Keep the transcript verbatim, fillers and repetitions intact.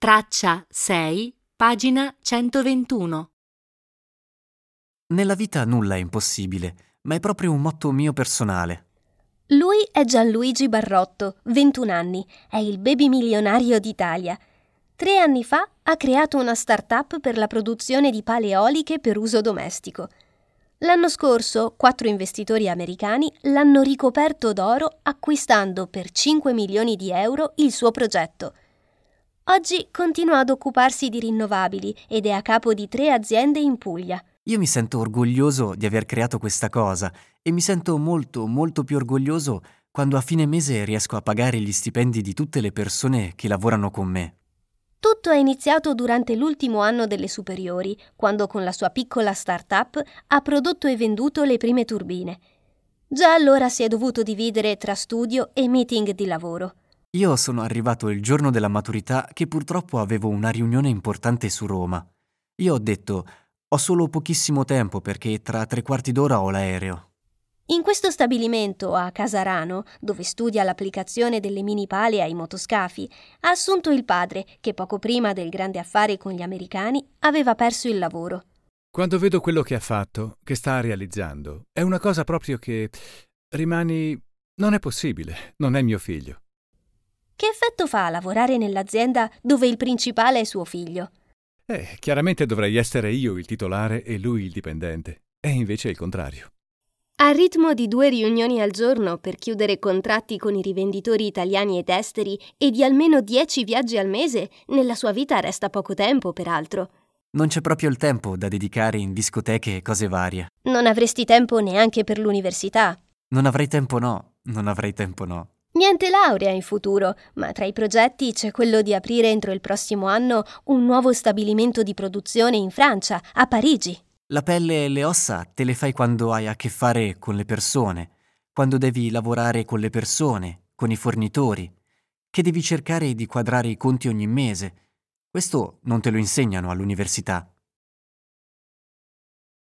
Traccia sei, pagina centoventuno. Nella vita nulla è impossibile, ma è proprio un motto mio personale. Lui è Gianluigi Barrotto, ventuno anni, è il baby milionario d'Italia. Tre anni fa ha creato una start-up per la produzione di pale eoliche per uso domestico. L'anno scorso quattro investitori americani l'hanno ricoperto d'oro acquistando per cinque milioni di euro il suo progetto. Oggi continua ad occuparsi di rinnovabili ed è a capo di tre aziende in Puglia. Io mi sento orgoglioso di aver creato questa cosa e mi sento molto, molto più orgoglioso quando a fine mese riesco a pagare gli stipendi di tutte le persone che lavorano con me. Tutto è iniziato durante l'ultimo anno delle superiori, quando con la sua piccola start-up ha prodotto e venduto le prime turbine. Già allora si è dovuto dividere tra studio e meeting di lavoro. Io sono arrivato il giorno della maturità che purtroppo avevo una riunione importante su Roma. Io ho detto, ho solo pochissimo tempo perché tra tre quarti d'ora ho l'aereo. In questo stabilimento a Casarano, dove studia l'applicazione delle mini pale ai motoscafi, ha assunto il padre, che poco prima del grande affare con gli americani aveva perso il lavoro. Quando vedo quello che ha fatto, che sta realizzando, è una cosa proprio che rimani... non è possibile, non è mio figlio. Che effetto fa lavorare nell'azienda dove il principale è suo figlio? Eh, chiaramente dovrei essere io il titolare e lui il dipendente. E invece è il contrario. Al ritmo di due riunioni al giorno per chiudere contratti con i rivenditori italiani ed esteri e di almeno dieci viaggi al mese, nella sua vita resta poco tempo, peraltro. Non c'è proprio il tempo da dedicare in discoteche e cose varie. Non avresti tempo neanche per l'università. Non avrei tempo no, non avrei tempo no. Niente laurea in futuro, ma tra i progetti c'è quello di aprire entro il prossimo anno un nuovo stabilimento di produzione in Francia, a Parigi. La pelle e le ossa te le fai quando hai a che fare con le persone, quando devi lavorare con le persone, con i fornitori, che devi cercare di quadrare i conti ogni mese. Questo non te lo insegnano all'università.